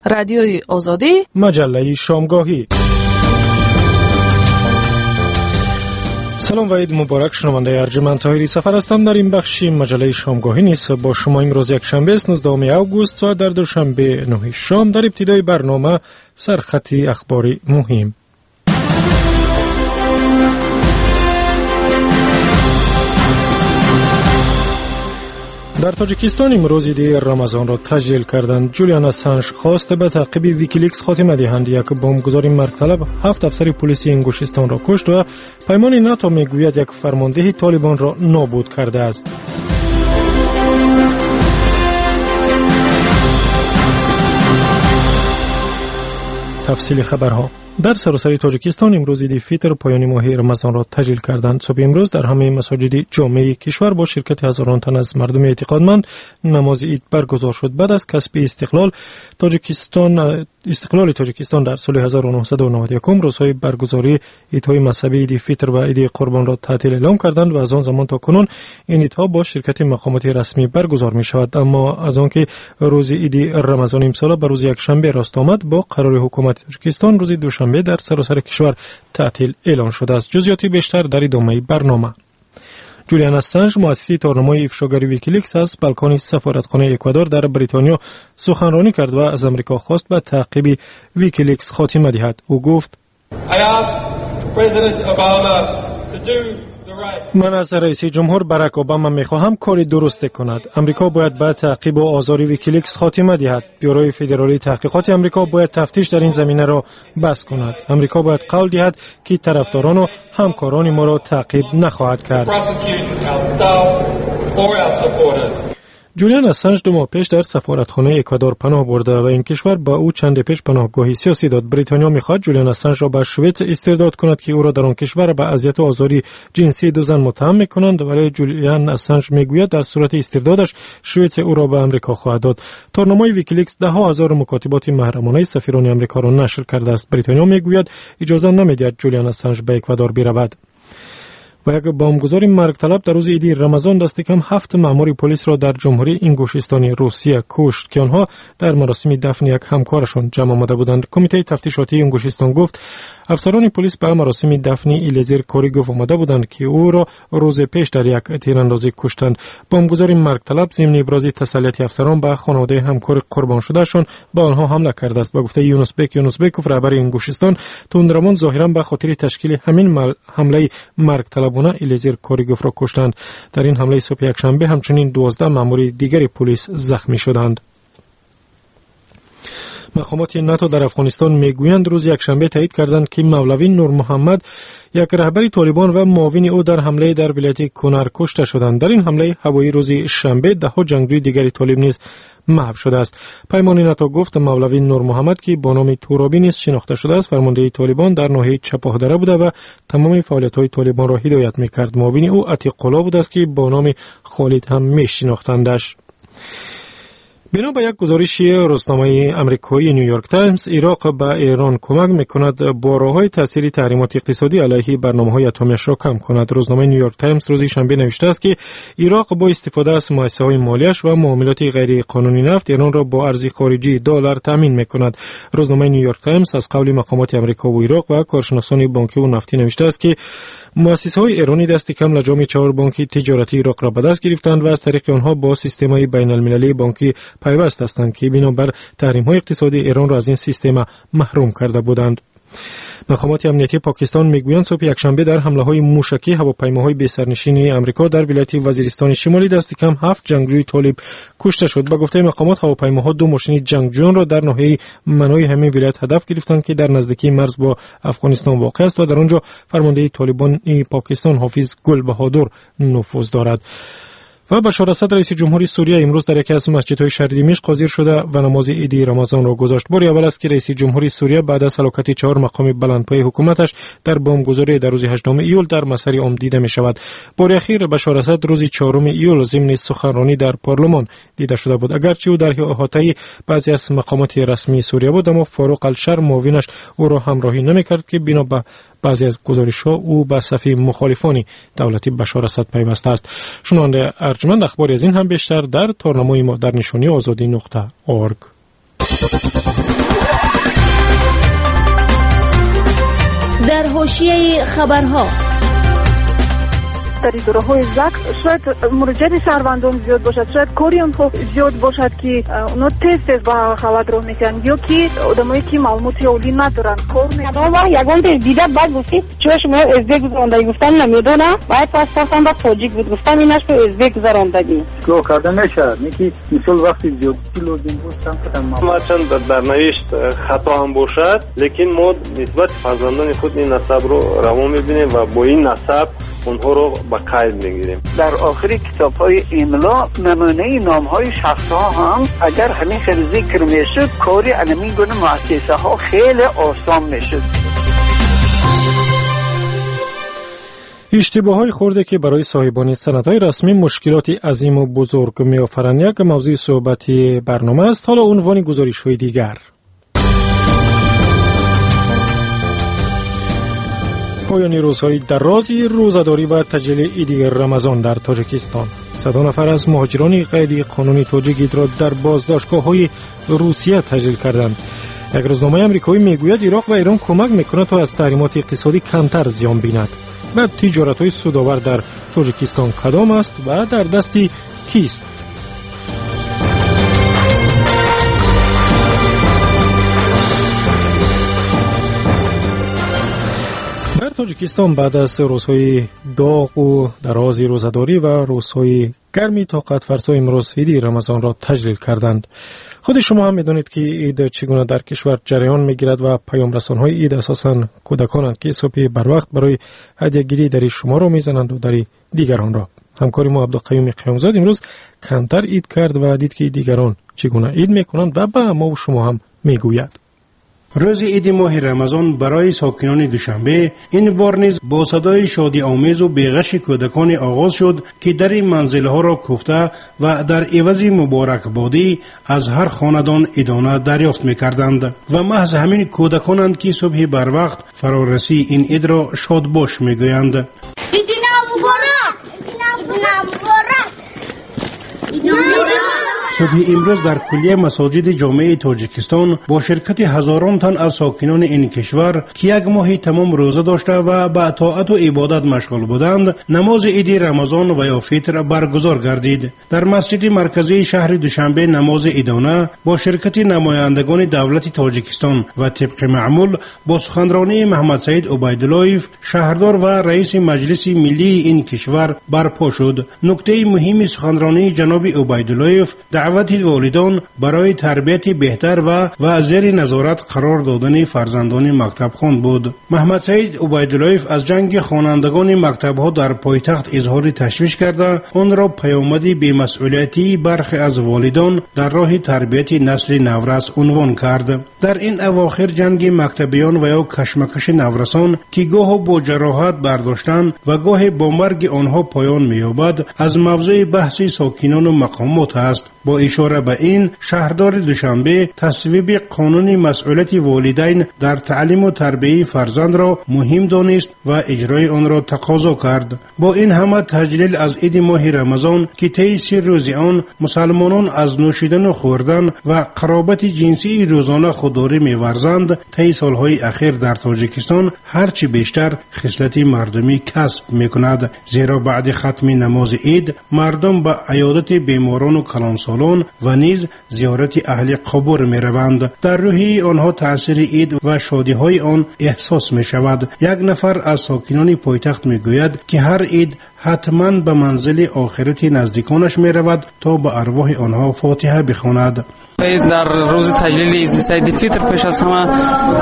رادیوی آزادی، مجله شامگاهی. سلام و عید مبارک. شنونده ارجمند طاهری سفر هستم. در این بخش مجله شامگاهی نیست با شما امروز یک شنبه 19 اوگوست و در دوشنبه 9 شام. در ابتدای برنامه سرخط اخباری مهم. در تاجیکستان امروز عید رمضان را تسجیل کردند. جولیان اسانژ خواست به تعقیب ویکیلیکس خاتمه دهند. یک بمبگذاری مرگطلب 7 افسر پلیسی انگوشستان را کشت و پیمان ناتو میگوید یک فرمانده طالبان را نابود کرده است. تفصیل خبرها. در سراسر تاجیکستان امروز عید فطر پایان ماه رمضان را تسجیل کردند. صبح امروز در همه مساجد جامع کشور با شرکت هزاران تن از مردم اعتقادمند نماز عید برگزار شد. بعد از کسب استقلال تاجیکستان در سال 1991 روزهای برگزاری عیدهای مذهبی عید فطر و عید قربان را تعطیل اعلام کردند و از آن زمان تا کنون این عیدها با شرکت مقامات رسمی برگزار می شود. اما از آنکه روز عید رمضان امسال به روز یکشنبه راست آمد، با قرار حکومت تاجیکستان روز دوشنبه در سراسر کشور تعطیل اعلان شده است. جزئیاتی بیشتر در ادامه برنامه. جولیان اسانژ مؤسس تارنمای افشاگری ویکیلیکس از بالکن سفارتخانه اکوادور در بریتانیا سخنرانی کرد و از آمریکا خواست به تعقیب ویکیلیکس خاتمه دهد. او گفت: من از رئیس جمهور باراک اوباما میخواهم کاری درست کند. امریکا باید به تعقیب و آزاری ویکیلیکس خاتمه دهد. بیوروی فدرالی تحقیقات امریکا باید تفتیش در این زمینه را بس کند. امریکا باید قول دهد که طرفداران و همکاران ما را تعقیب نخواهد کرد. جولیان اسانژ 2 ماه پیش در سفارتخانه اکوادور پناه برده و این کشور با او چند پیش پناهگاهی سیاسی داد. بریتانیا میخواد جولیان اسانژ را به سوئیس استرداد کند که او را در آن کشور به اذیت و آزاری جنسی 2 زن متهم میکنند، ولی جولیان اسانژ میگوید در صورت استردادش سوئیس او را به آمریکا خواهد داد. تارنمای ویکیلیکس 10,000 مکاتبات محرمانه سفیران آمریکا را نشر کرده است. بریتانیا میگوید اجازه نمیدهد جولیان اسانژ به اکوادور برود. و یک بمبگذاری مرگطلب در روز عید رمضان دست کم 7 مأمور پلیس را در جمهوری انگوشستان روسیه کشت که آنها در مراسم دفن یک همکارشان جمع آمده بودند. کمیته تفتیشاتی انگوشستان گفت افسران پلیس به مراسم دفن ایلیزیر کوریگوف آمده بودند که او را روز پیش در یک تیراندازی کشتند. بمبگذاری مرگطلب ضمن ابراز تسلیت افسران به خانواده همکار قربان شدهشان به آنها حمله کرده است. به گفته یونسبکوف رهبر انگوشستان، تندرمان ظاهرا به خاطر تشکیل همین حمله مرگطلب ایلیزیر کوریگوف را کشتند. در این حمله صبح یکشنبه همچنین 12 مأمور دیگر پلیس زخمی شدند. مقامات ناتو در افغانستان میگویند روز یکشنبه تایید کردند که مولوی نور محمد، یک رهبر طالبان و معاون او در حمله در ولایت کنر کشته شدند. در این حمله هوایی روز شنبه 10 جنگجوی دیگر طالب نیز محو شده است. پیمان ناتو گفت مولوی نور محمد که با نام تورابی نیز شناخته شده است فرمانده طالبان در ناحیه چپاهدره بوده و تمام فعالیت‌های طالبان را هدایت می‌کرد. معاون او عتیق قلا بود است که با نام خالد هم می‌شناختندش. بنا به یک گزارش روزنامه آمریکایی نیویورک تایمز، عراق به ایران کمک میکند با راه‌های تاثیر تحریمات اقتصادی علیه برنامه‌های اتمیش را کم کند. روزنامه نیویورک تایمز روز شنبه نوشته است که عراق با استفاده از مؤسسه‌های مالیش و معاملات غیر قانونی نفت ایران را با ارز خارجی دلار تامین میکند. روزنامه نیویورک تایمز از قول مقامات آمریکا و عراق و کارشناسان بانکی و نفتی نوشته است که مؤسسه‌های ایرانی دست کم لجام 4 بانک تجارتی عراق را به دست گرفتند و از طریق آنها با سیستم‌های بین‌المللی بانکی پیوست هستند که بنابر تحریم‌های اقتصادی ایران را از این سیستم محروم کرده بودند. مقامات امنیتی پاکستان میگویند صبح یکشنبه در حمله‌های موشکی هواپیماهای بی‌سرنشین آمریکا در ولایت وزیرستان شمالی دست کم 7 جنگجوی طالب کشته شد. به گفته مقامات هواپیماها 2 ماشین جنگجویان را در ناحیه منای همین ولایت هدف گرفتند که در نزدیکی مرز با افغانستان واقع است و در آنجا فرمانده طالبان پاکستان حافظ گل بهادر نفوذ دارد. و بشار اسد رئیس جمهوری سوریه امروز در یکی از مسجدهای شهر دمشق حاضر شده و نماز عید رمضان را گذاشت. بار اول است که رئیس جمهوری سوریه بعد از هلاکت 4 مقام بلندپایه حکومتش در بمبگذاری در روز 8 ایول در مسیر عام دیده می شود. بار اخیر بشار اسد روز 4 ایول ضمن سخنرانی در پارلمان دیده شده بود. اگرچه او در احاطه بعضی از مقامات رسمی سوریه بود، اما فاروق الشر معاونش او را همراهی نمی‌کرد که بنا به بعضی از گزارش‌ها او به صف مخالفان دولتی بشار اسد پیوسته است. شنونده ارجمند، اخباری از این هم بیشتر در تارنمای ما در نشانی azadi.org. حاشیه خبرها. در گروه‌های زک شاید مراجعه شهروندان زیاد باشد، شاید کاری اونها زیاد باشد که اونا تست با خبر رو میکنن یا که آدمایی که معلومات اولی ندارن کار میکنن. ما یگان دیده بعد گفتی چرا شما ازبک گذراندگی گفتن نمیدونم، باید پاسپورتم با تاجیک بود گفتن ایناش تو ازبک گذراندگی کار کردن نشه. نیکی مثال وقتی زیاد لازم بود ما چند در نوشت خطا هم باشد، لیکن ما نسبت فرزندان خود این نسب رو روا میبینیم و با این نسب اونها رو با قید میگیریم. در آخر کتاب‌های املا نمونه نام‌های شخص‌ها هم اگر همین خیلی ذکر میشد کاری انمی گونه مؤسسه ها خیلی آسان میشد. اشتباه‌های خورده که برای صاحبان سندهای رسمی مشکلاتی عظیم و بزرگ می‌آفرند یک موضوع صحبتی برنامه است. حالا عنوان گزارش‌های دیگر. پایان روزهای درازی روزاداری و تجلیل عید رمضان در تاجیکستان. 100 نفر از مهاجران غیر قانونی تاجیک را در بازداشتگاه‌های روسیه تجلیل کردند. یک روزنامه آمریکایی میگوید عراق و ایران کمک می‌کنند تا از تحریمات اقتصادی کمتر زیان بیند. و تجارت‌های سودآور در تاجیکستان کدام است و در دست کیست؟ در تاجیکستان بعد از روزهای داغ و دراز روزاداری و روزهای گرمی طاقت فرسا امروز عید رمضان را تجلیل کردند. خود شما هم میدونید که عید چگونه در کشور جریان میگیرد و پیام رسان‌های عید اساساً کودکانند که صبح بر وقت برای هدیه‌گیری در شما را میزنند و در دیگران را. همکار ما عبدالقیوم قیامزاد امروز کمتر عید کرد و دید که دیگران چگونه عید میکنند و به ما و شما هم میگوید. روز عید ماه رمضان برای ساکنان دوشنبه این بار نیز با صدای شادی آمیز و بیغش کودکان آغاز شد که در منزلها را کوفته و در عوض مبارکبادی از هر خاندان عیدانه دریافت می‌کردند و محض همین کودکانند که صبح بر وقت فرارسی این عید را شادباش می‌گویند. صبح امروز در کلیه مساجد جامعه تاجیکستان با شرکت هزاران تن از ساکنان این کشور که یک ماه تمام روزه داشته و به طاعت و عبادت مشغول بودند نماز عید رمضان و یا فطر برگزار گردید. در مسجد مرکزی شهر دوشنبه نماز عیدانه با شرکت نمایندگان دولت تاجیکستان و طبق معمول با سخنرانی محمد سعید عبیداللهیف شهردار و رئیس مجلس ملی این کشور برپا شد. نکته مهم سخنرانی جناب عبیداللهیف دعوت والدان برای تربیت بهتر و زیر نظارت قرار دادن فرزندان مکتب خوان بود. محمد سعید عبیداللهیف از جنگ خوانندگان مکتب‌ها در پایتخت اظهار تشویش کرده آن را پیامدی بی‌مسئولیتی برخی از والدان در راه تربیت نسل نورس عنوان کرد. در این اواخر جنگ مکتبیان و یا کشمکش نورسان که گاه با جراحت برداشتن و گاه با مرگ آنها پایان می‌یابد از موضوع بحث ساکنان و مقامات است. با اشاره به این شهردار دوشنبه تصویب قانون مسئولیت والدین در تعلیم و تربیت فرزند را مهم دانست و اجرای آن را تقاضا کرد. با این همه تجلیل از عید ماه رمضان که طی 3 روز آن مسلمانان از نوشیدن و خوردن و قرابت جنسی روزانه خودداری می‌ورزند، طی سالهای اخیر در تاجیکستان هرچی بیشتر خصلت مردمی کسب می‌کند، زیرا بعد ختم نماز عید مردم به عیادت بیماران و کلانسالان و نیز زیارت اهل قبور می روند. در روحی آنها تأثیر عید و شادی های آن احساس می شود. یک نفر از ساکنان پایتخت می گوید که هر عید حتما به منزل آخرت نزدیکانش می رود تا به ارواح آنها فاتحه بخواند. در روز تجلیل عید فطر پیش از همه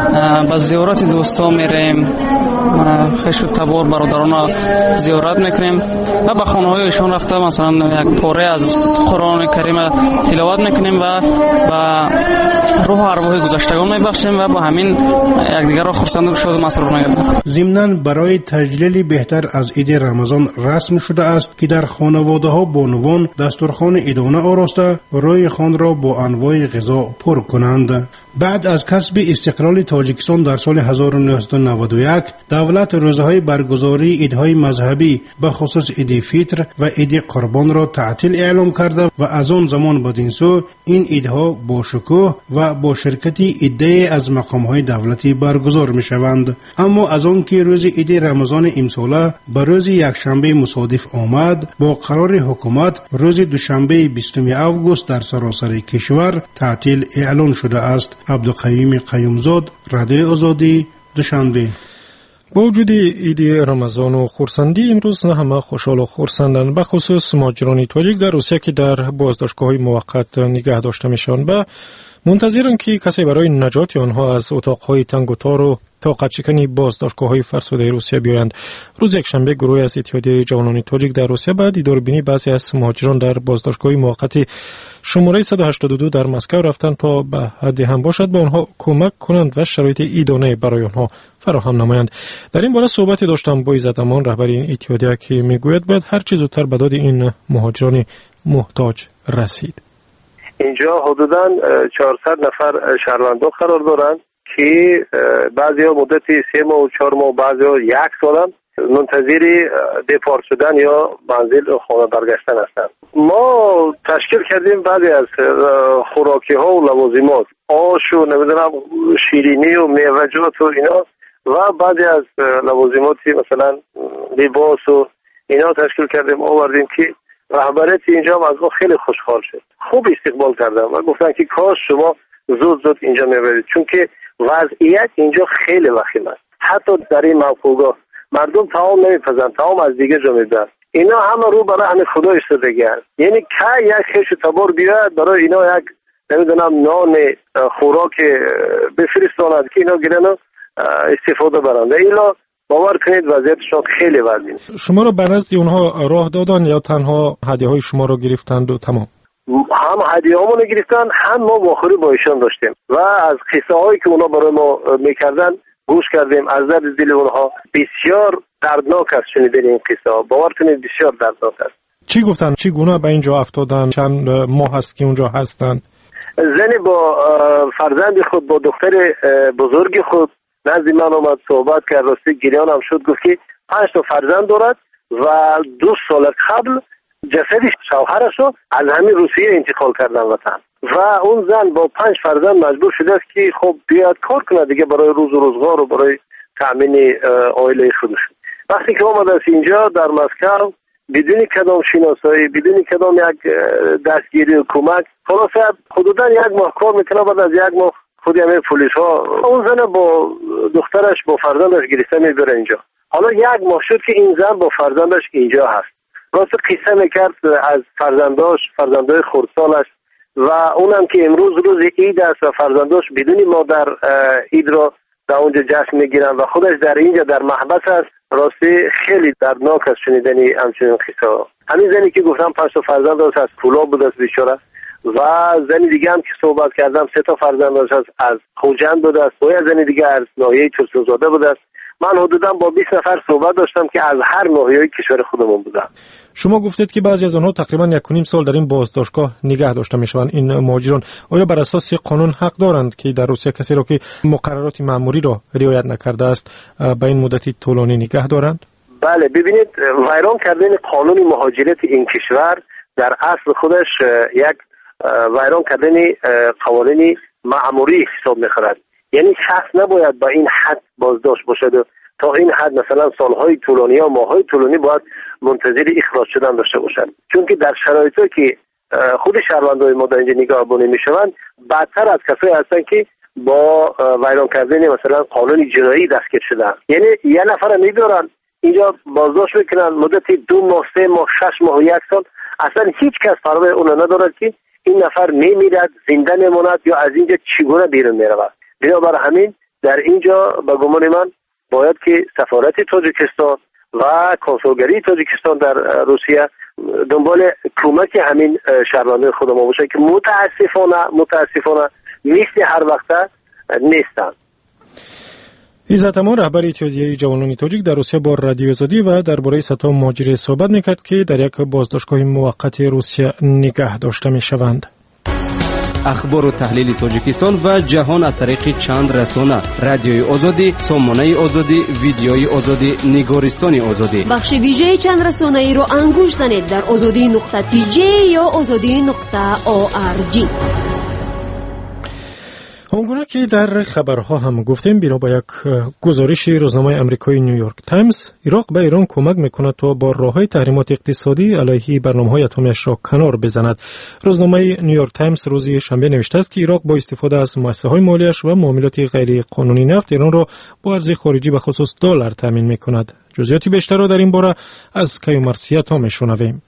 به زیارت دوستان میریم، خویش و تبار برادران زیارت میکنیم و به خانه هایشان رفته مثلا یک پاره از قرآن کریم تلاوت میکنیم و به روح ارواح گذشتگان میبخشیم و با همین یکدیگر را خرسند و شاد و مسرور میگردیم. ضمناً برای تجلیل بهتر از عید رمضان رسم شده است که در خانواده ها بانوان دسترخوان عیدانه آراسته روی خان را با انواع غذا پر کنند. بعد از کسب استقلال تاجیکستان در سال 1991 دولت روزهای برگزاری عیدهای مذهبی به خصوص عید فطر و عید قربان را تعطیل اعلام کرده و از آن زمان بدین سو این عیدها با شکوه و با شرکت عده‌ای از مقامهای دولتی برگزار می شوند. اما از آن که روز عید رمضان امساله به روز یکشنبه مصادف آمد، با قرار حکومت روز دوشنبه 20 آگوست در سراسر کشور تعطیل اعلان شده است. عبدالقیوم قیومزاد، رادیو آزادی، دوشنبه. با وجود عید رمضان و خرسندی امروز نه همه خوشحال و خرسندند، به خصوص مهاجران تاجیک در روسیه که در بازداشتگاه‌های موقت نگه داشته میشوند و منتظرند که کسی برای نجات آنها از اتاق‌های تنگ و تار و طاقت شکنی بازداشتگاه‌های فرسوده روسیه بیایند. روز یکشنبه گروهی از اتحادیه جوانان تاجیک در روسیه به دیداربینی بعضی از مهاجران در بازداشتگاه موقت شماره 182 در مسکو رفتند تا به حد هم باشد به آنها کمک کنند و شرایط عیدانه برای آنها فراهم نمایند. در این باره صحبت داشتم با عزت امان، رهبر این اتحادیه، که میگوید باید هر چه زودتر به داد این مهاجران محتاج رسید. اینجا حدوداً 400 نفر شهروندان قرار دارند که بعضی‌ها مدتی 3 ماه و 4 ماه، بعضی‌ها 1 سالن منتظر دپارت شدن یا منزل و خانه برگشتن هستند. ما تشکیل کردیم بعضی از خوراکی‌ها و لوازمات، آش و نمیدونم شیرینی و میوه‌جات و اینا و بعضی از لوازماتی مثلا لباس و اینا تشکیل کردیم آوردیم که رهبریت اینجا از ما خیلی خوشحال شد. خوب استقبال کردن و گفتن که کاش شما زود اینجا میبرید، چون که وضعیت اینجا خیلی وخیم است. حتی در این موقعگاه مردم طعام نمیپزن، طعام از دیگه جا میبرن. اینا همه رو برای همین خدا ایستادگی هست. یعنی که یک خیش تبار بیاد برای اینا یک نمیدونم نان خوراک بفرستاند که اینا گیرن و استفاده برند. اینا باور کنید وضعیتشون خیلی وضعی. شما رو به نزد اونها راه دادن یا تنها هدیه‌های شما رو گرفتند و تمام؟ هم هدیه‌هامون گرفتن، هم ما مخاطره با ایشان داشتیم و از قصه هایی که اونا برای ما میکردن گوش کردیم. از درد دل اونها بسیار دردناک است شنیدن این قصه ها. باور کنید بسیار دردناک است. چی گفتن؟ چی گونه به اینجا افتادن؟ چند ماه هست که اونجا هستن؟ زنی با فرزند خود، با دختر بزرگ خود نزد من آمد، صحبت کرد، راستی گریان هم شد. گفت که 5 تا فرزند دارد و 2 سال قبل جسد شوهرش رو از همین روسیه انتقال کردن وطن و اون زن با 5 فرزند مجبور شده است که خب بیاد کار کنه دیگه برای روز و روزگار و برای تامین عائله خودش. وقتی که اومد از اینجا در مسکو بدون کدام شناسایی، بدون کدام یک دستگیری و کمک، خلاصه حدودا 1 ماه کار میکنه. بعد از 1 ماه خودی همه پلیس ها اون زن با دخترش با فرزندش گرفته میبره اینجا. حالا 1 ماه شد که این زن با فرزندش اینجا هست. راست قصه میکرد از فرزندای خردسالش و اونم که امروز روز عید است و فرزنداش بدون مادر عید را در اونجا جشن میگیرن و خودش در اینجا در محبس است. راستی خیلی دردناک است شنیدنی همچنین قصه ها. همین زنی که گفتم 5 تا فرزند است، از کولا بود است بیچاره، و زنی دیگه هم که صحبت کردم 3 تا فرزند است، از خوجند بود است، و زنی دیگه از ناحیه ترسوزاده بود است. من حدوداً با 20 نفر صحبت داشتم که از هر ناحیه کشور خودمون بودن. شما گفتید که بعضی از آنها تقریباً 1.5 سال در این بازداشتگاه نگه داشته میشوند. این مهاجران آیا بر اساس قانون حق دارند که در روسیه کسی را که مقررات مأموری را رعایت نکرده است به این مدتی طولانی نگه دارند؟ بله، ببینید ویران کردن قانون مهاجرت این کشور در اصل خودش یک ویران کردن قوانین مأموری حساب می‌خورد. یعنی شخص نباید با این حد بازداشت باشد، تا این حد مثلا سالهای طولانی یا ماههای طولانی باید منتظر اخراج شدن داشته باشند، چون که در شرایطی که خود شهروندان ما در اینجا نگهبانی میشوند بدتر از کسایی هستند که با ویران کردن مثلا قانون جنایی دستگیر شدن. یعنی 1 نفر میدارن اینجا بازداشت میکنن مدت 2 ماه 3 ماه 6 ماه و 1 سال، اصلا هیچ کس پروا اون ندارد که این نفر میمیرد، زنده میماند یا از اینجا چگونه بیرون میرود. بنابر همین در اینجا به گمان من باید که سفارت تاجیکستان و کنسولگری تاجیکستان در روسیه دنبال کمک همین شهروندان خود ما باشه که متاسفانه مثل هر وقت نیستند. عزت امان، رهبر اتحادیه جوانان تاجیک در روسیه با رادیو آزادی و درباره سطح مهاجرت صحبت میکرد که در یک بازداشتگاه موقت روسیه نگه داشته میشوند. اخبار و تحلیل تاجیکستان و جهان از طریق چند رسانه: رادیوی آزادی، سامانه آزادی، ویدیوی آزادی، نگارستان آزادی. بخش ویژه چند رسانه‌ای رو انگوش زنید در azadi.tj یا azadi.org. آنگونه که در خبرها هم گفتیم، بنا به یک گزارش روزنامه آمریکایی نیویورک تایمز، عراق به ایران کمک میکند تا با راههای تحریمات اقتصادی علیه برنامه‌های اتمیش را کنار بزند. روزنامه نیویورک تایمز روز شنبه نوشته است که عراق با استفاده از مؤسسه‌های مالیش و معاملات غیر قانونی نفت ایران را با ارز خارجی به خصوص دلار تامین میکند. جزئیات بیشتر را در این باره از کیومرثیت میشنویم.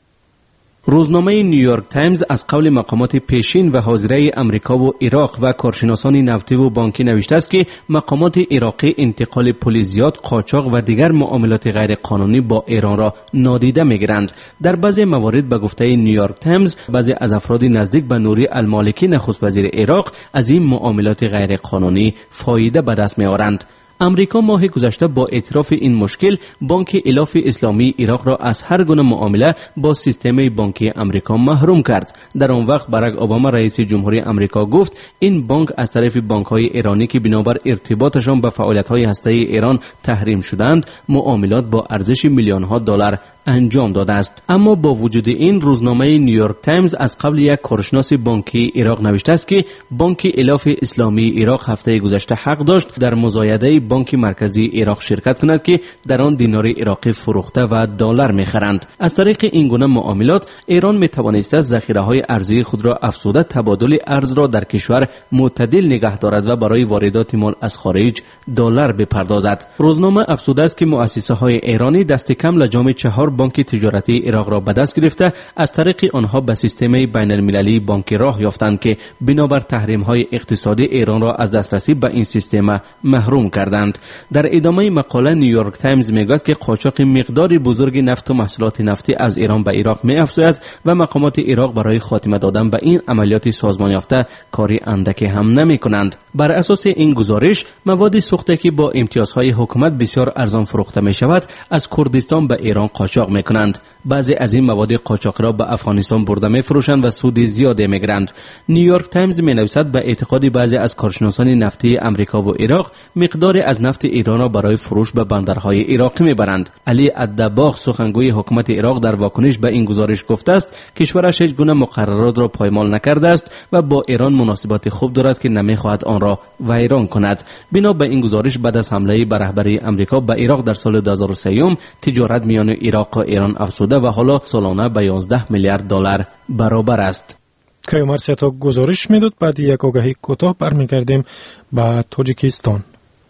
روزنامه نیویورک تایمز از قول مقامات پیشین و حاضره امریکا و عراق و کارشناسان نفتی و بانکی نوشته است که مقامات عراقی انتقال پول زیاد، قاچاق و دیگر معاملات غیر قانونی با ایران را نادیده میگیرند. در بعضی موارد به گفته نیویورک تایمز، بعضی از افراد نزدیک به نوری المالکی نخست وزیر عراق از این معاملات غیر قانونی فایده به دست میآورند. امریکا ماه گذشته با اعتراف این مشکل، بانک ائتلاف اسلامی عراق را از هر گونه معامله با سیستم بانکی امریکا محروم کرد. در آن وقت باراک اوباما رئیس جمهوری امریکا گفت این بانک از طرف بانک‌های ایرانی که بنابر ارتباطشان به فعالیت‌های هسته‌ای ایران تحریم شدند، معاملات با ارزش میلیون‌ها دلار انجام داده است. اما با وجود این، روزنامه نیویورک تایمز از قبل یک کارشناس بانکی عراق نوشته است که بانک ائتلاف اسلامی عراق هفته گذشته حق داشت در مزایده بانک مرکزی عراق شرکت کند که در آن دینار عراقی فروخته و دلار می‌خرند. از طریق این گونه معاملات ایران می‌توانست ذخیره‌های ارزی خود را افزوده تبادل ارز را در کشور معتدل نگه دارد و برای واردات مال از خارج دلار بپردازد. روزنامه افزوده است که مؤسسه‌های ایرانی دست کم لجام 4 بانک تجارتی عراق را به دست گرفته، از طریق آنها به سیستم بین المللی بانکی راه یافتند که بنابر تحریم‌های اقتصادی ایران را از دسترسی به این سیستم محروم کردند. در ادامه مقاله نیویورک تایمز میگوید که قاچاق مقداری بزرگ نفت و محصولات نفتی از ایران به عراق می‌افزاید و مقامات عراق برای خاتمه دادن به این عملیات سازمان یافته کاری اندکی هم نمی‌کنند. بر اساس این گزارش، مواد سوخته که با امتیازهای حکومت بسیار ارزان فروخته می‌شود، از کردستان به ایران قاچاق می‌کنند. بعضی از این مواد قاچاق را به افغانستان برده می‌فروشند و سود زیادی می‌گیرند. نیویورک تایمز می‌نویسد به اعتقاد بعضی از کارشناسان نفتی امریکا و عراق، مقداری از نفت ایران را برای فروش به بندرهای عراقی می‌برند. علی الدباغ، سخنگوی حکومت عراق، در واکنش به این گزارش گفته است کشورش هیچ گونه مقررات را پایمال نکرده است و با ایران مناسبات خوب دارد که نمی‌خواهد آن را ویران کند. بنا به این گزارش، بعد از حمله به رهبری امریکا به عراق در سال 2003، تجارت میان عراق و ایران افزوده و حالا سالانه به 11 میلیارد دلار برابر است. کیومرثیت گزارش میداد. بعد یک آگهی کوتاه برمیگردیم به تاجیکستان.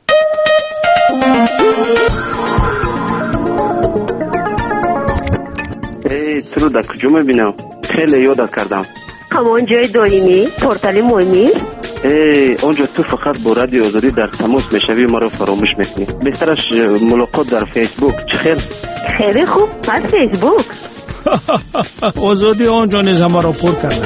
تو رو در کجا میبینم؟ خیلی یاد کردم. همان جای دائمی پورتال مهمی؟ اونجا تو فقط با رادیو آزادی در تماس میشوی، ما رو فراموش میکنی. بهترش ملاقات در فیسبوک. چه خیلی خوب، پس فیسبوک. آزادی آنجا نیز ما رو پر کرده.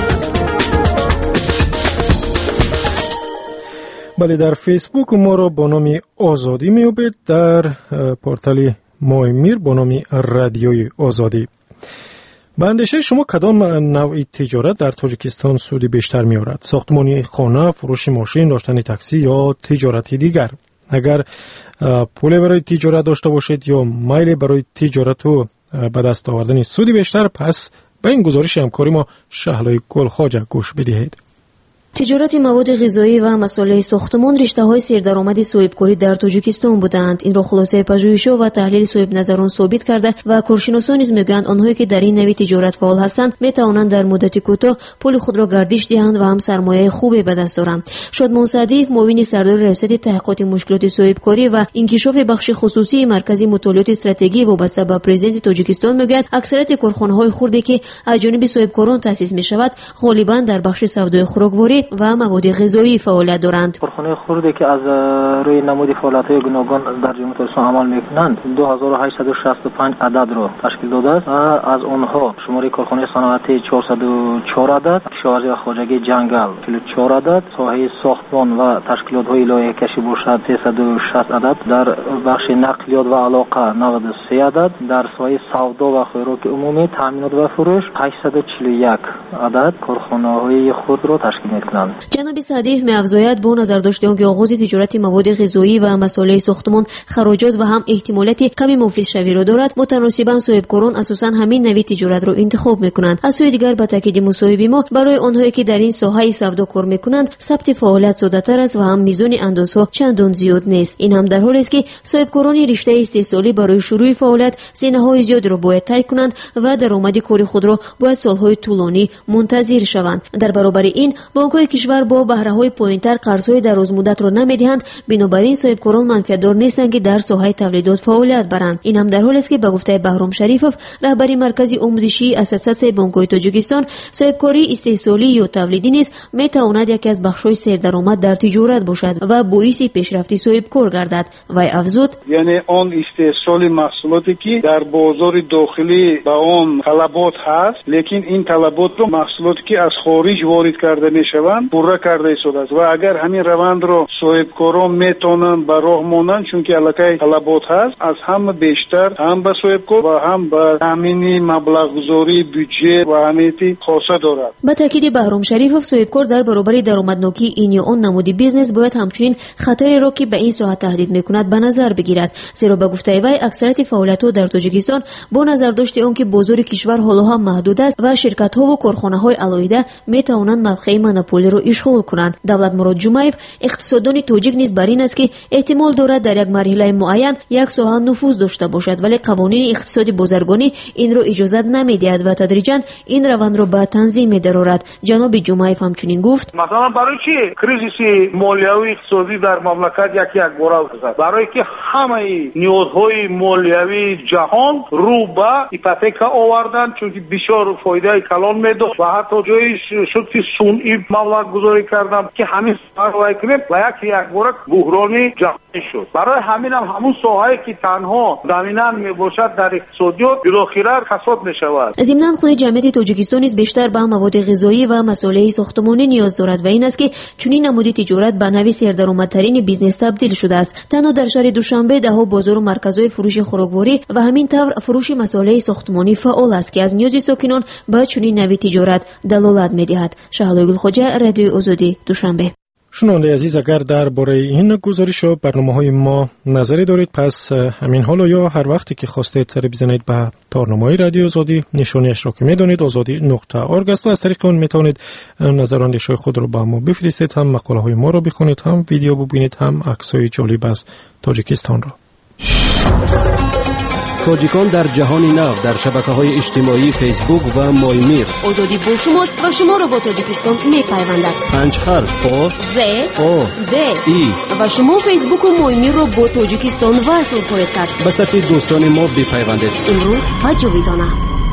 بله، در فیسبوک ما رو با نام آزادی میابید، در پورتال ماهمیر با نام رادیوی آزادی. به اندیشه شما کدام نوع تجارت در تاجیکستان سودی بیشتر می‌آورد؟ ساختمانی خانه، فروش ماشین، داشتن تاکسی یا تجارتی دیگر؟ اگر پول برای تجارت داشته باشید یا میل برای تجارت و به دست آوردن سودی بیشتر، پس به این گزارش همکاری ما شهلای گلخواجه گوش بدهید. تجارت مواد غذایی و مسائل ساختمان رشته‌های سردرآمد صاحبکاری در تاجیکستان بودند. این را خلاصه پژوهش‌ها و تحلیل صاحب نظران ثابت کرده و کارشناسان نیز میگویند آنهایی که در این نوع تجارت فعال هستند میتوانند در مدت کوتاه پول خود را گردش دهند و هم سرمایه خوبی به دست آورند. شادمان صدیق، معاون سردار ریاست تحقیقات مشکلات صاحبکاری و انکشاف بخش خصوصی مرکز مطالعات استراتژی وابسته به پرزیدنت تاجیکستان میگوید اکثریت کارخانه‌های خردی که از جانب صاحبکاران تأسیس می‌شود غالباً در بخش سودای خوراکواری و مواد غذایی فعالیت دارند. کارخانه خردی که از روی نمود فعالیت‌های گوناگون در جمهوری اسلامی عمل می‌کنند 2865 عدد را تشکیل داده است. از آنها شماره کارخانه صنعتی 404 عدد، کشاورزی و خواجگی جنگل 44 عدد، ساحه ساختمان و تشکیلات‌های لایحه کشی باشد 360 عدد، در بخش نقلیات و علاقه 93 عدد، در ساحه سودا و خوراک عمومی، تامینات و فروش 841 عدد کارخانه‌های خرد را تشکیل می‌کنند. میکنند. جناب سعدیف می‌افزاید با نظر داشته آنکه آغاز تجارت مواد غذایی و مسائل ساختمان خراجات و هم احتمالات کمی مفلس شوی را دارد، متناسباً صاحبکاران اساساً همین نوع تجارت را انتخاب میکنند. از سوی دیگر به تاکید مصاحبه ما برای آنهایی که در این ساحه سودا کار میکنند ثبت فعالیت ساده‌تر است و هم میزان اندازها چندان زیاد نیست. این هم در حالی است که صاحبکاران رشته استحصالی برای شروع فعالیت سینه‌های زیاد را باید طی کنند و درآمد کار خود را باید سالهای طولانی منتظر شوند. در برابر این بانک‌های کشور با بهره‌های پایین‌تر قرض‌های درازمدت را نمی‌دهند، بنابراین صاحبکاران منفعت‌دار نیستند که در ساحه تولیدات فعالیت برند. این هم در حالی است که به گفته بهرام شریفوف، رهبر مرکز آموزشی اساسیه بانک‌های تاجیکستان، صاحبکاری استحصالی یا تولیدی نیز می‌تواند یکی از بخش‌های سردرآمد در تجارت باشد و باعث پیشرفت صاحبکار گردد. وی افزود: یعنی آن استحصال محصولاتی که در بازار داخلی با آن طلبات هست، لیکن این طلبات رو محصولاتی که از خارج وارد کرده میشوند پورا کرده شده است و اگر همین روند رو صاحبکاران میتونن با راه مانند، چون که علاقه طلبات هست، از هم بیشتر هم به صاحبکار و هم به تامین مبلغ گذاری بودجه و همینتی خاصه دارد. با تاکید بهرام شریفوف، صاحبکار در برابر درآمدناکی این یا آن نمودی بیزنس باید همچنین خطری را که به این ساحت تهدید میکند به نظر بگیرد، زیرا به گفته وی اکثریت فعالیت‌ها در تاجیکستان با نظر داشته آنکه بازار کشور حالا هم محدود است و شرکت‌ها و کارخانه‌های علایده میتوانند موقع مونوپولی را اشغال کنند. دولتمراد جمعیف، اقتصاددان تاجیک نیز بر این است که احتمال دارد در یک مرحله معین یک ساحه نفوذ داشته باشد، ولی قوانین اقتصادی بازرگانی این را اجازه نمی‌دهد و تدریجاً این روند را به تنظیم می‌دارد. جناب جمعیف همچنین گفت: مثلا برای چی کریزیس مالیوی اقتصادی در مملکت یک بار است؟ برای که همه نیازهای مالیوی جهان رو به ایپاتک آوردن، چون که بسیار فایده کلان میداد و حتی جایی شد که صنعی مبلغ گذاری کردم که همین ساحه کنیم و یک بار بحرانی جهانی شد. برای همین هم همون ساحه‌ای که تنها ضمیناً میباشد در اقتصادیات بالاخره کساد میشود. ضمناً خود جمعیت تاجیکستان نیز بیشتر به مواد غذایی و مسائل ساختمانی نیاز دارد و این است که چنین نمود تجارت به نوع سردرآمدترین بیزنس تبدیل شده است. تنها در شهر دوشنبه ده‌ها بازار و مرکزهای فروش خوراکواری و همین طور فروش مسائل ساختمانی فعال است که از نیاز ساکنان به چنین نوع تجارت دلالت می‌دهد. شهلا گلخوجه، رادیو آزادی، دوشنبه. شنونده عزیز، اگر درباره این گزارش و برنامه‌های ما نظری دارید، پس همین حالا یا هر وقتی که خواستید سر بزنید به تارنمه‌های رادیو آزادی، نشانیش را که می‌دانید azadi.org است و از طریق آن می‌توانید نظراندیش‌های خود را با ما بفرستید، هم مقاله‌های ما را بخونید، هم ویدیو ببینید، هم عکس‌های جالب از تاجیکستان را. تاجیکان در جهان نو در شبکه‌های اجتماعی فیسبوک و مایمیر. آزادی با شماست و شما را با تاجیکستان می‌پیوندد. 5 حرف آ ز آ د ای و شما فیسبوک و مایمیر را با تاجیکستان وصل خواهید کرد. به صفحه دوستان ما بپیوندید. امروز و جاویدانه.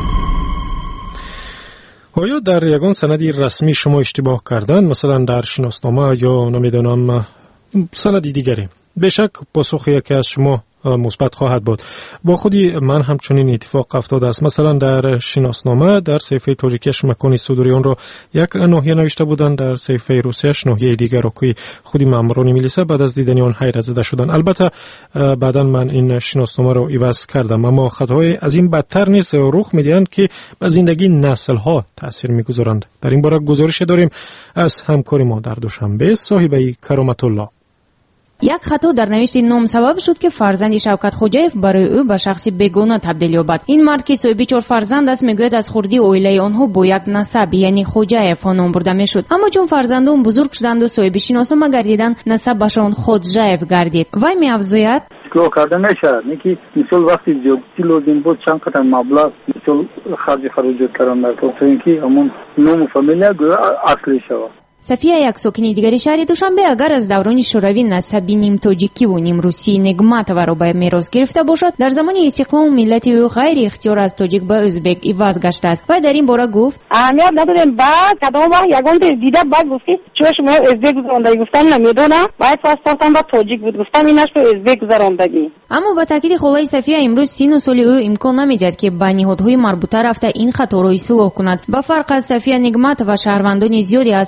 آیا در یگان سندی رسمی شما اشتباه کردن، مثلا در شناسنامه یا نمیدانم سندی دیگری؟ بشک پاسخ یکی از شما مثبت خواهد بود. با خودی من همچنین اتفاق افتاده است. مثلا در شناسنامه در صفحه تاجیکیش مکان صدوریان را یک ناحیه نوشته بودند، در صفحه روسیش ناحیه دیگر را که خودی ماموران انگلیسی بعد از دیدن آن حیرت زده شدند. البته بعدا من این شناسنامه را عوض کردم، اما خطاهای از این بدتر نیست رخ میدهند که به زندگی نسل ها تاثیر میگذارند. در این باره گزارش داریم از همکار ما در دوشنبه، صاحبه کرامت الله. یک خطا در نوشت نام سبب شد که فرزند شوکت خوجاєв برای او به شخصی بیگانه تبدیل یابد. این مرد که صاحب 4 فرزند است میگوید از خردی عائله آنها با یک نسب یعنی خوجاєв نام برده میشد، اما چون فرزندان بزرگ شدند و صاحب شناسنامه گردیدند نسبشان خوجاєв گردید. وی می‌افزاید اصلاح کرده نشد، اینکه مثال وقتی زیادتی لازم بود چند قطع مبلغ مثال خراجات کردن تا اینکه همون نام و فامیلیا اصلی شود. صفیه، یک ساکن دیگری شهر دوشنبه، اگر از دوران شوروی نسبی نیم تاجیکی و نیم روسی نگمت و را به میراث گرفته باشد، در زمان استقلال ملت او غیر اختیار از تاجیک به ازبک عوض گشته است و در این باره گفت اهمیت نداریم. بعد کدام وقت یگان دیده بعد گفتی چون شما ازبک گذراندگی گفتم نمیدونم، باید پاسپورتم با تاجیک بود گفتم اینش به ازبک گذراندگی. اما با تاکید خالای صفیه امروز سن و سال او امکان نمیدهد که به نهادهای مربوطه رفته این خطا را اصلاح کند. با فرق از صفیه نگمت و شهروندان زیادی هستند که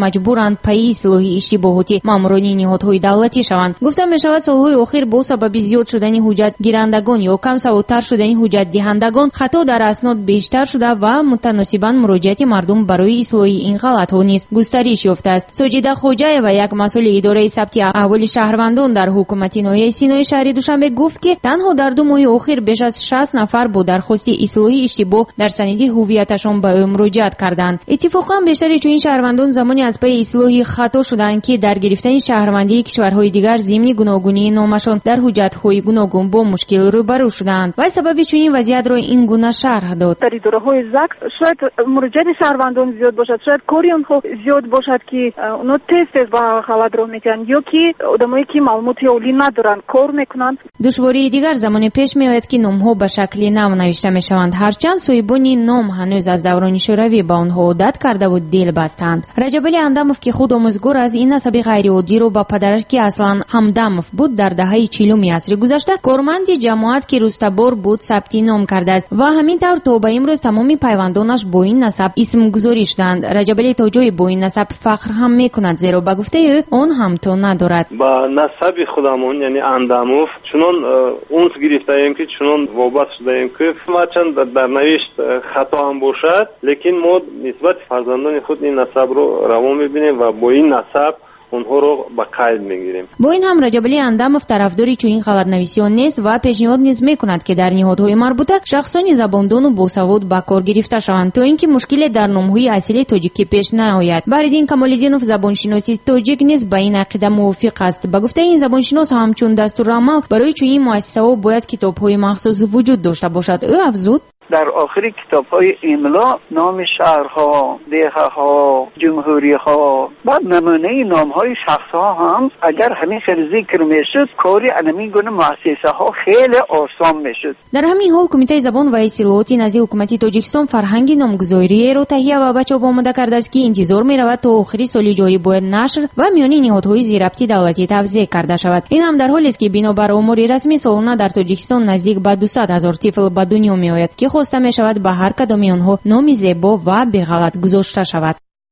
маҷбуранд пайи ислоҳи иштибоҳоти маъмурони ниҳодҳои давлатӣ шаванд. гуфта мешавад солҳои охир бо сабаби зиёд шудани ҳуҷҷатгирандагон ё камсаводтар шудани ҳуҷҷатдиҳандагон хато дар аснод бештар шуда ва мутаносибан муроҷиати мардум барои ислоҳи ин ғалатҳо низ густариш ёфтааст. соҷида хоҷаева, як масъули идораи сабти аҳволи шаҳрвандон дар ҳукумати ноҳияи Синои шаҳри Душанбе гуфт, ки танҳо дар 2 моҳи охир беш аз 60 нафар бо дархости ислоҳи иштибоҳ дар санади ҳувияташон ба ӯ муроҷиат карданд. иттифоқан бештари чунин шаҳрвандон замоне аз паи ислоҳи хато шуданд, ки дар гирифтани шаҳрвандии кишварҳои дигар зимни гуногунии номашон дар ҳуҷҷатҳои гуногун бо мушкил рӯбарӯ шуданд. вай сабаби чунин вазъиятро ин гуна шарҳ дод. дар идораҳои ЗАГС шояд муроҷиати шаҳрвандон зиёд бошад, шояд кори онҳо зиёд бошад, ки онҳо тез ба ғалат роҳ метиҳанд ё ки одамое ки маълумоти олӣ надоранд кор мекунанд. душвории дигар замоне пеш меояд, ки номҳо ба шакли нав навишта мешаванд, ҳарчанд соҳибони ном ҳанӯз аз даврони шӯравӣ ба онҳо одат кардаву дил бастанд. раҷабали андамов, ки худ омӯзгор аз ин насаби ғайриоддиро ба падараш, ки аслан ҳамдамов буд, дар даҳаи 40 асри гузашта корманди ҷамоат, ки рӯстабор буд, сабти ном кардааст ва ҳамин тавр то ба имрӯз тамоми пайвандонаш бо ин насаб исмгузорӣ шуданд. раҷабали тоҷои бо ин насаб фахр ҳам мекунад, зеро ба гуфтаи ӯ он ҳамто надорад. ба насаби худамон, яъне Андамов, чунон унс гирифтаем, ки чунон вобаст шудаем, ки ҳарчанд дар навишт хато ҳам бошад, лекин мо нисбати фарзандони худ ин насабро раво мебинем ва бо ин насаб онҳоро ба қайд мегирем. бо ин ҳам раҷабали Андамов тарафдори чунин ғалатнависиён нест ва пешниҳод низ мекунад, ки дар ниҳодҳои марбута шахсони забондону босавод ба кор гирифта шаванд, то ин ки мушкиле дар номҳои асили тоҷикӣ пеш наояд. Баридин Камолиддинов, забоншиноси тоҷик, низ ба ин ақида мувофиқ аст. ба гуфтаи ин забоншинос, ҳамчун дастурамал барои чунин муассисаҳо бояд китобҳои махсус вуҷуд дошта бошад. ӯ афзуд: در آخر کتاب‌های املا نام شهرها، دهه‌ها، جمهوری‌ها و نمونه نام‌های شخص‌ها هم اگر همین خیلی ذکر می‌شد، کاری انمی گونه مؤسسه‌ها خیلی آسان می‌شد. در همین حال کمیته زبان و اصطلاحات نزد حکومت تاجیکستان فرهنگ نامگذاری رو تهیه و به چاپ آماده کرده است که انتظار می‌رود تا آخر سال جاری باید نشر و میان نهادهای زیرربطی دولتی توزیع کرده شود. این هم در حالی است که بنابر آمار رسمی سالانه در تاجیکستان نزدیک به 200,000 طفل به دنیا میآید که خواسته می شود به هر کدام آنها نامی زیبا و بی غلط گذاشته شود.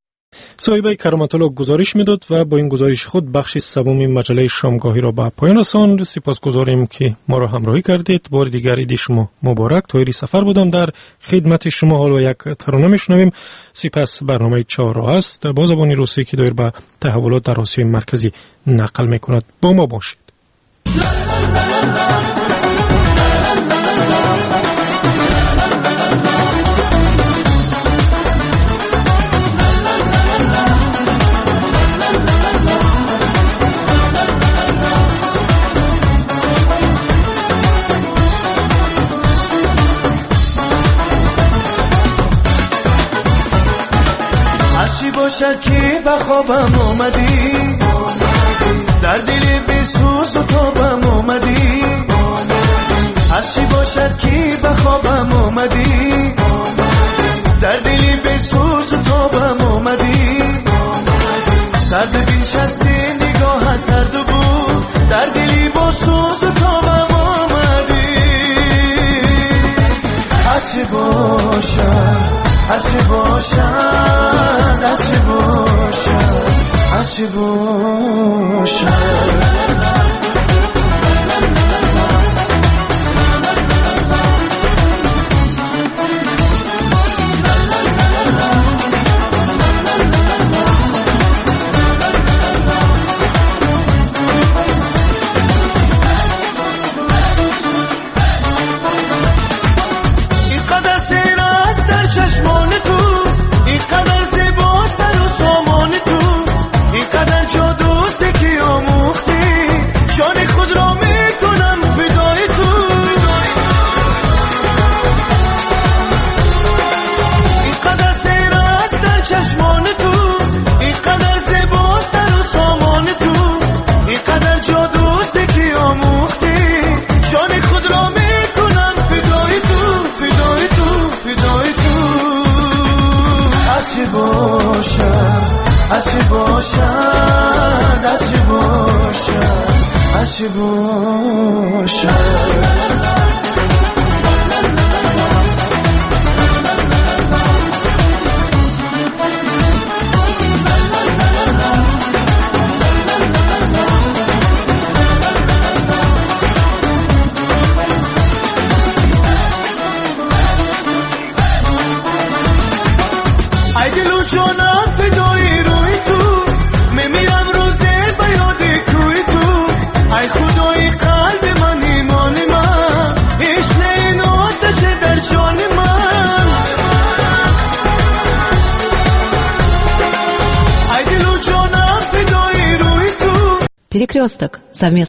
صاحبه کرامت‌الله گزارش میداد و با این گزارش خود بخش سوم مجله شامگاهی را به پایان رساند. سپاسگزاریم که ما را همراهی کردید. بار دیگر عید شما مبارک. طاهری سفر بودم در خدمت شما. حالا یک ترانه میشنویم. سپس برنامه 4 است با زبان روسی که دایر به تحولات در آسیای مرکزی نقل میکند. با ما باشید. باشد که به خوابم اومدی، در دل بسوز و تابم اومدی. هرچی باشد که به خوابم اومدی، در دل بسوز و تابم اومدی. سرد بنشسته نگاه سرد بود، در دلی با سوز و تابم اومدی. هرچی باشد، هرچی باشد، هرچی باشد، هرچی باشد. هرچی باشد، هرچی باشد، هرچی باشد. «Перекресток» совместно